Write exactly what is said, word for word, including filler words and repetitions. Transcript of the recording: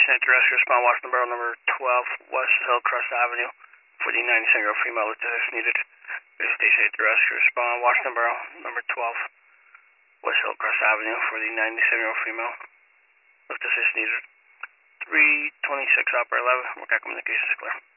Station eight to rescue, respond Washington Borough number twelve, West Hillcrest Avenue, for the ninety-single female lift assist needed. Station eight to rescue, respond Washington Borough number twelve, West Hillcrest Avenue, for the ninety-single female lift assist needed. three twenty-six, operator eleven, work out communications clear.